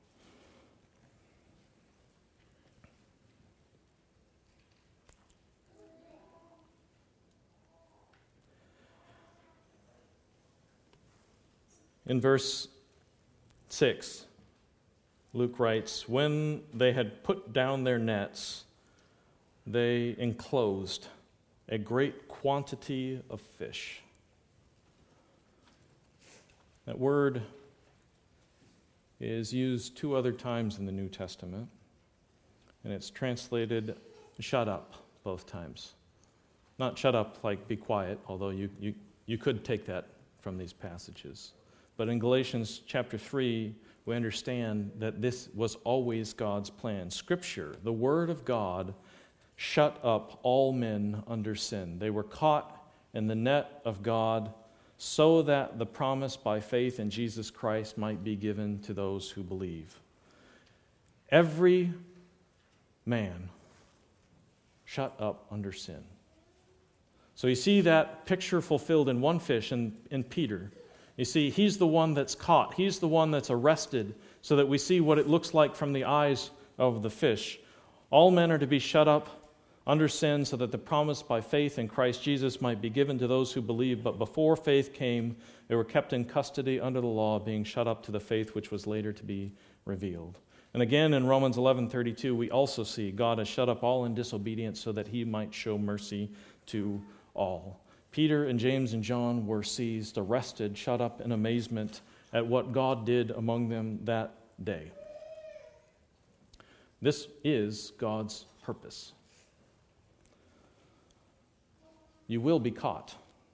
In verse six, Luke writes, when they had put down their nets, they enclosed a great quantity of fish. That word is used two other times in the New Testament, and it's translated shut up both times. Not shut up like be quiet, although you, you, you could take that from these passages. But in Galatians chapter three, we understand that this was always God's plan. Scripture, the Word of God, shut up all men under sin. They were caught in the net of God so that the promise by faith in Jesus Christ might be given to those who believe. Every man shut up under sin. So you see that picture fulfilled in one fish in, in Peter. You see, he's the one that's caught. He's the one that's arrested so that we see what it looks like from the eyes of the fish. All men are to be shut up under sin so that the promise by faith in Christ Jesus might be given to those who believe. But before faith came, they were kept in custody under the law, being shut up to the faith which was later to be revealed. And again, in Romans eleven thirty-two, we also see God has shut up all in disobedience so that he might show mercy to all. Peter and James and John were seized, arrested, shut up in amazement at what God did among them that day. This is God's purpose. You will be caught.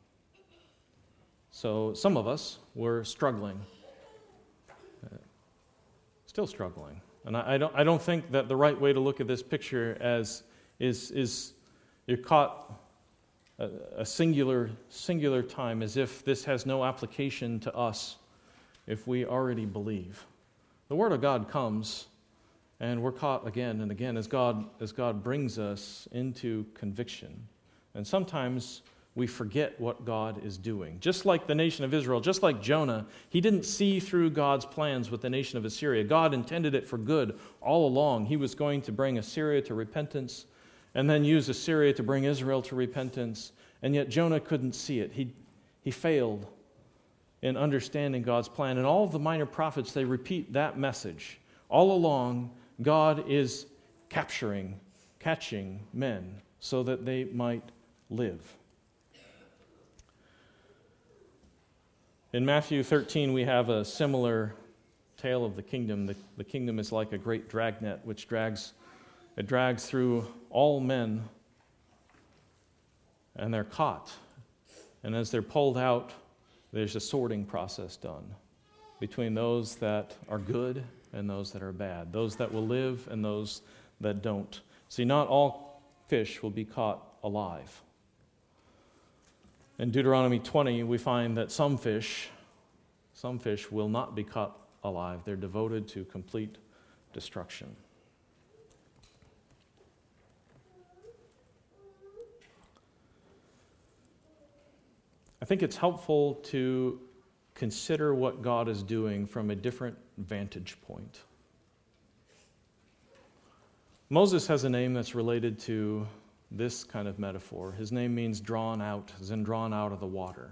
So some of us were struggling, uh, still struggling. And I, I don't I don't think that the right way to look at this picture as is is you're caught a, a singular singular time, as if this has no application to us if we already believe. The Word of God comes, and we're caught again and again as God as God brings us into conviction. And sometimes we forget what God is doing. Just like the nation of Israel, just like Jonah, he didn't see through God's plans with the nation of Assyria. God intended it for good all along. He was going to bring Assyria to repentance and then use Assyria to bring Israel to repentance. And yet Jonah couldn't see it. He, he failed in understanding God's plan. And all of the minor prophets, they repeat that message. All along, God is capturing, catching men so that they might live. In Matthew thirteen, we have a similar tale of the kingdom. The, the kingdom is like a great dragnet which drags, it drags through all men, and they're caught. And as they're pulled out, there's a sorting process done between those that are good and those that are bad, those that will live and those that don't. See, not all fish will be caught alive. In Deuteronomy twenty, we find that some fish, some fish will not be caught alive. They're devoted to complete destruction. I think it's helpful to consider what God is doing from a different vantage point. Moses has a name that's related to this kind of metaphor. His name means drawn out, as in drawn out of the water.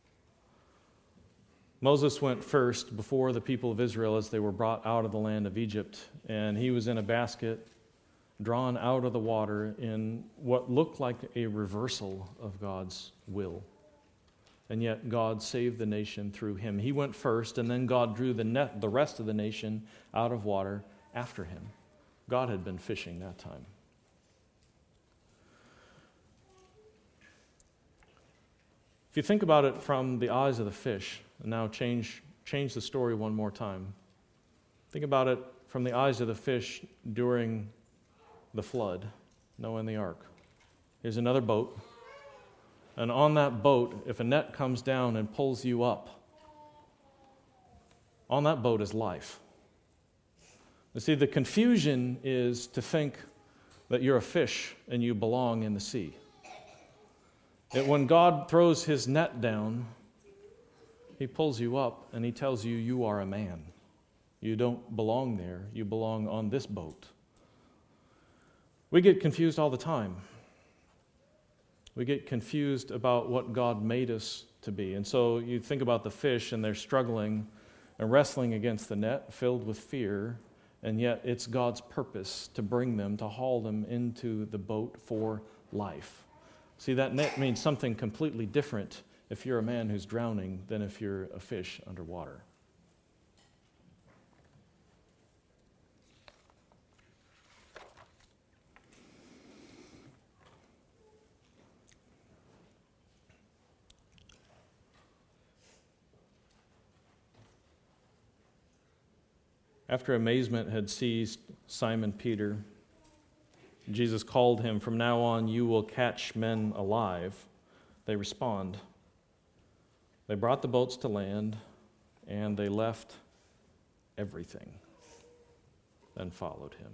Moses went first before the people of Israel as they were brought out of the land of Egypt, and he was in a basket drawn out of the water in what looked like a reversal of God's will. And yet God saved the nation through him. He went first, and then God drew the, net, the rest of the nation out of water after him. God had been fishing that time. If you think about it from the eyes of the fish, and now change change the story one more time. Think about it from the eyes of the fish during the flood, Noah and the ark. Here's another boat. And on that boat, if a net comes down and pulls you up, on that boat is life. You see, the confusion is to think that you're a fish and you belong in the sea. That when God throws his net down, he pulls you up and he tells you you are a man. You don't belong there. You belong on this boat. We get confused all the time. We get confused about what God made us to be. And so you think about the fish and they're struggling and wrestling against the net, filled with fear, and yet it's God's purpose to bring them, to haul them into the boat for life. See, that net means something completely different if you're a man who's drowning than if you're a fish underwater. After amazement had seized Simon Peter, Jesus called him, "From now on you will catch men alive." They respond. They brought the boats to land, and they left everything and followed him.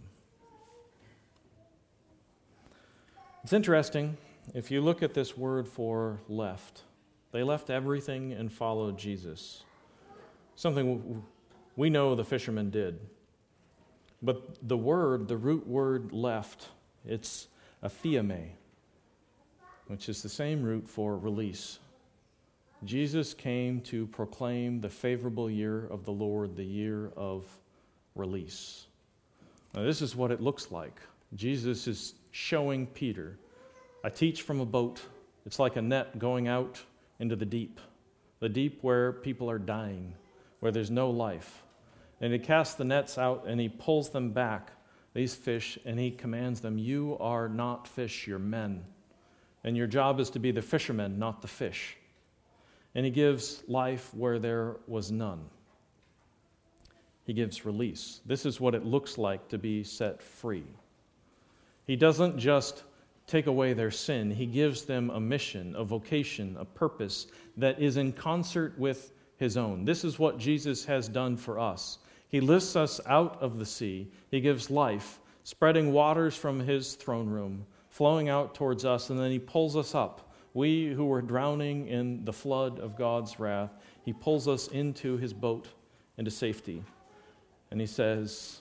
It's interesting, if you look at this word for left, they left everything and followed Jesus. Something we know the fishermen did. But the word, the root word left, it's aphiame, which is the same root for release. Jesus came to proclaim the favorable year of the Lord, the year of release. Now, this is what it looks like. Jesus is showing Peter, I teach from a boat. It's like a net going out into the deep, the deep where people are dying, where there's no life. And he casts the nets out and he pulls them back, these fish, and he commands them, you are not fish, you're men. And your job is to be the fishermen, not the fish. And he gives life where there was none. He gives release. This is what it looks like to be set free. He doesn't just take away their sin. He gives them a mission, a vocation, a purpose that is in concert with his own. This is what Jesus has done for us. He lifts us out of the sea. He gives life, spreading waters from his throne room, flowing out towards us, and then he pulls us up. We who were drowning in the flood of God's wrath, he pulls us into his boat, into safety. And he says,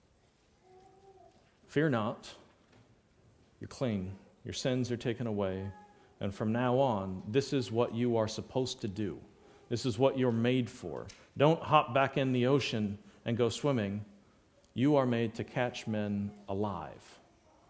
fear not, you're clean, your sins are taken away, and from now on, this is what you are supposed to do. This is what you're made for. Don't hop back in the ocean and go swimming. You are made to catch men alive.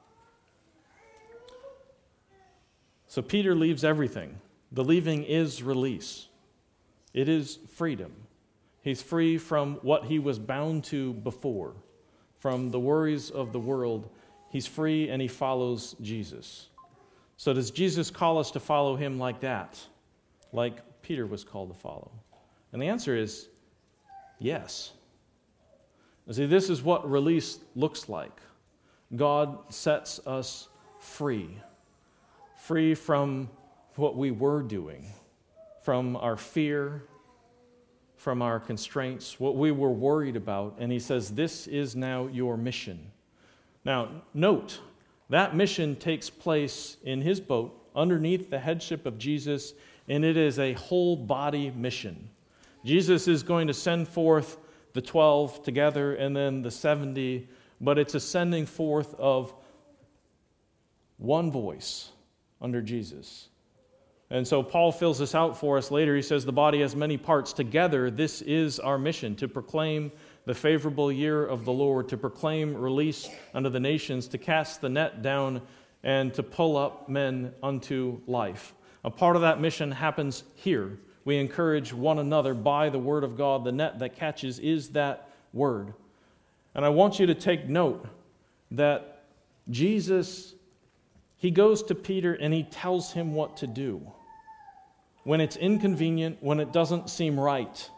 So Peter leaves everything. The leaving is release. It is freedom. He's free from what he was bound to before, from the worries of the world. He's free and he follows Jesus. So does Jesus call us to follow him like that? Like Peter was called to follow? And the answer is yes. You see, this is what release looks like. God sets us free. Free from what we were doing, from our fear, from our constraints, what we were worried about. And he says, this is now your mission. Now, note, that mission takes place in his boat underneath the headship of Jesus, and it is a whole body mission. Jesus is going to send forth the twelve together and then the seventy, but it's a sending forth of one voice under Jesus. And so Paul fills this out for us later. He says the body has many parts. Together, this is our mission, to proclaim the favorable year of the Lord, to proclaim release unto the nations, to cast the net down and to pull up men unto life. A part of that mission happens here. We encourage one another by the word of God. The net that catches is that word. And I want you to take note that Jesus, he goes to Peter and he tells him what to do when it's inconvenient, when it doesn't seem right.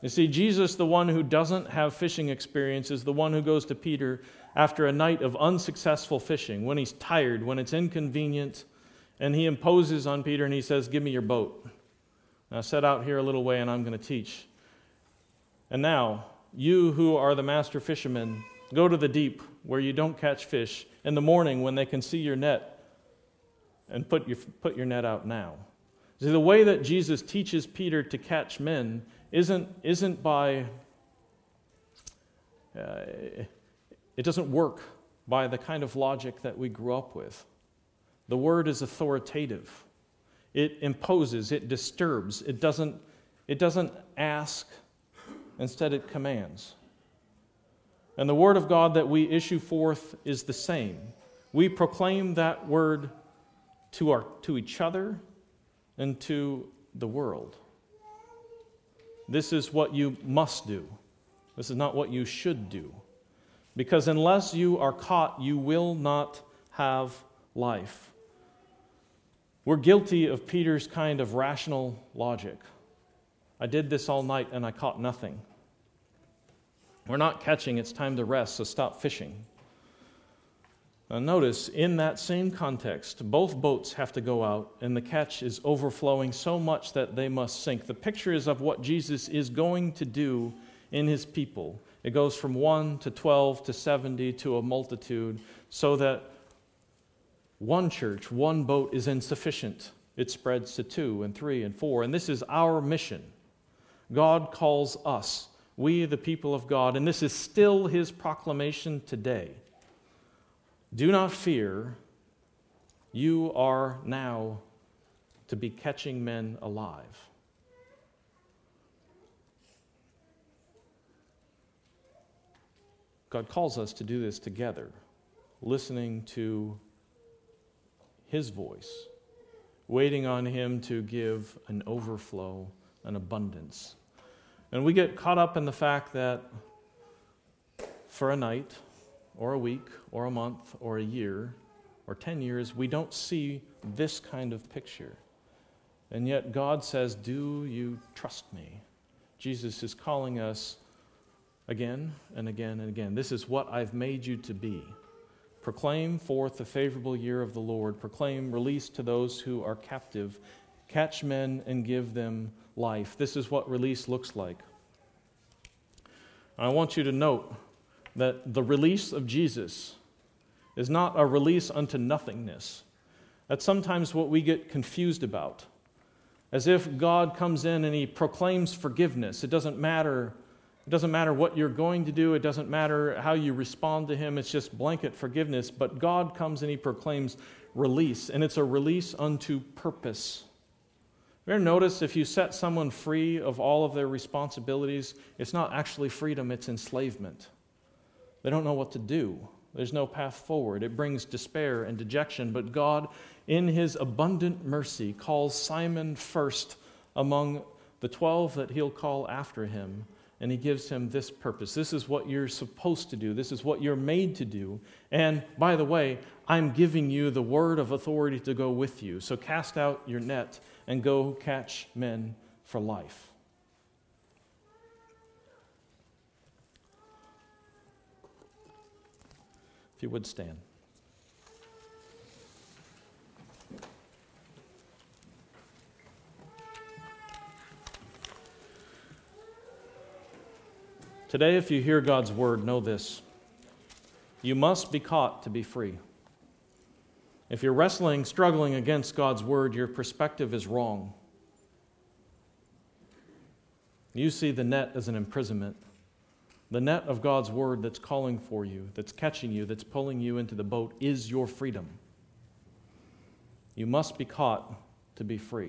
You see, Jesus, the one who doesn't have fishing experience, is the one who goes to Peter after a night of unsuccessful fishing, when he's tired, when it's inconvenient, and he imposes on Peter and he says, "Give me your boat. Now set out here a little way and I'm going to teach. And now, you who are the master fishermen, go to the deep where you don't catch fish in the morning when they can see your net, and put your, put your net out now." See, the way that Jesus teaches Peter to catch men isn't, isn't by, uh, it doesn't work by the kind of logic that we grew up with. The word is authoritative. It imposes, it disturbs, it doesn't, it doesn't ask, instead it commands. And the word of God that we issue forth is the same. We proclaim that word to our to each other and to the world. This is what you must do. This is not what you should do. Because unless you are caught, you will not have life. We're guilty of Peter's kind of rational logic. I did this all night and I caught nothing. We're not catching, it's time to rest, so stop fishing. Now notice, in that same context, both boats have to go out and the catch is overflowing so much that they must sink. The picture is of what Jesus is going to do in his people. It goes from one to twelve to seventy to a multitude, so that one church, one boat is insufficient. It spreads to two and three and four, and this is our mission. God calls us, we the people of God, and this is still his proclamation today. Do not fear, you are now to be catching men alive. God calls us to do this together, listening to his voice, waiting on him to give an overflow, an abundance. And we get caught up in the fact that for a night, or a week, or a month, or a year, or ten years, we don't see this kind of picture. And yet God says, "Do you trust me?" Jesus is calling us again and again and again. This is what I've made you to be. Proclaim forth the favorable year of the Lord. Proclaim release to those who are captive. Catch men and give them life. This is what release looks like. I want you to note that the release of Jesus is not a release unto nothingness. That's sometimes what we get confused about. As if God comes in and he proclaims forgiveness. It doesn't matter, it doesn't matter what you're going to do. It doesn't matter how you respond to him. It's just blanket forgiveness. But God comes and he proclaims release. And it's a release unto purpose. You ever notice if you set someone free of all of their responsibilities, it's not actually freedom, it's enslavement. They don't know what to do. There's no path forward. It brings despair and dejection. But God, in his abundant mercy, calls Simon first among the twelve that he'll call after him. And he gives him this purpose. This is what you're supposed to do. This is what you're made to do. And by the way, I'm giving you the word of authority to go with you. So cast out your net and go catch men for life. If you would stand. Today, if you hear God's word, know this. You must be caught to be free. If you're wrestling, struggling against God's word, your perspective is wrong. You see the net as an imprisonment. The net of God's word that's calling for you, that's catching you, that's pulling you into the boat is your freedom. You must be caught to be free.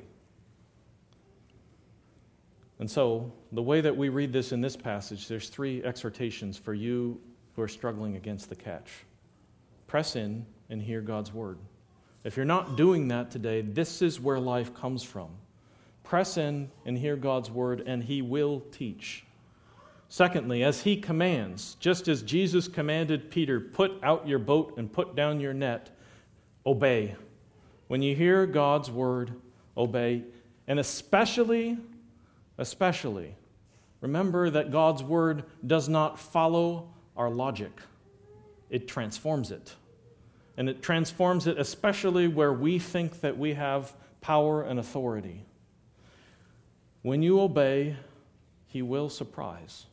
And so, the way that we read this in this passage, there's three exhortations for you who are struggling against the catch. Press in and hear God's word. If you're not doing that today, this is where life comes from. Press in and hear God's word, and he will teach. Secondly, as he commands, just as Jesus commanded Peter, put out your boat and put down your net, obey. When you hear God's word, obey. And especially, especially, Remember that God's word does not follow our logic. It transforms it. And it transforms it especially where we think that we have power and authority. When you obey, He will surprise.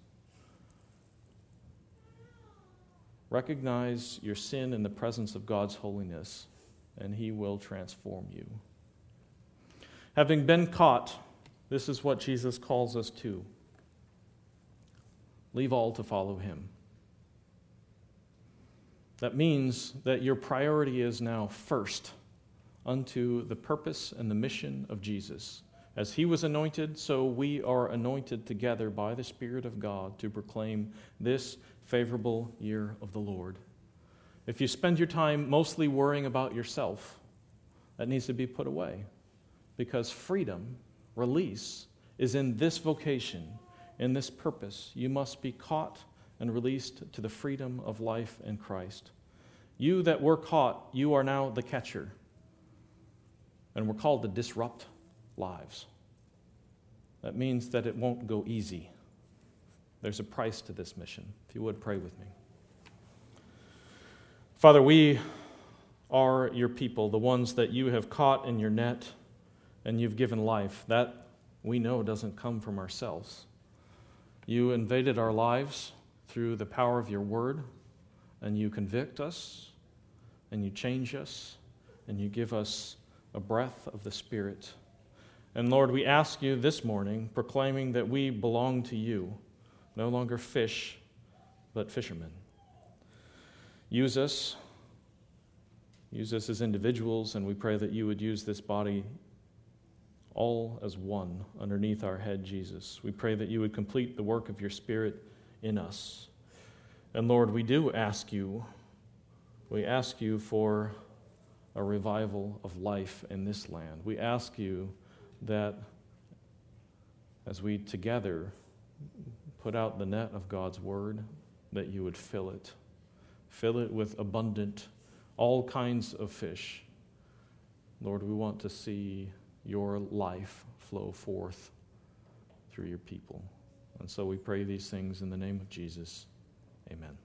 Recognize your sin in the presence of God's holiness, and He will transform you. Having been caught, this is what Jesus calls us to. Leave all to follow Him. That means that your priority is now first unto the purpose and the mission of Jesus. As He was anointed, so we are anointed together by the Spirit of God to proclaim this favorable year of the Lord. If you spend your time mostly worrying about yourself, that needs to be put away, because freedom, release, is in this vocation, in this purpose. You must be caught and released to the freedom of life in Christ. You that were caught, you are now the catcher. And we're called to disrupt lives. That means that it won't go easy. There's a price to this mission. If you would, pray with me. Father, we are your people, the ones that you have caught in your net and you've given life. That we know doesn't come from ourselves. You invaded our lives through the power of your word, and you convict us, and you change us, and you give us a breath of the Spirit. And Lord, we ask you this morning, proclaiming that we belong to you, no longer fish, but fishermen. Use us, use us as individuals, and we pray that you would use this body all as one underneath our head, Jesus. We pray that you would complete the work of your Spirit in us. And Lord, we do ask you, we ask you for a revival of life in this land. We ask you that as we together put out the net of God's word, that you would fill it. Fill it with abundant, all kinds of fish. Lord, we want to see your life flow forth through your people. And so we pray these things in the name of Jesus. Amen.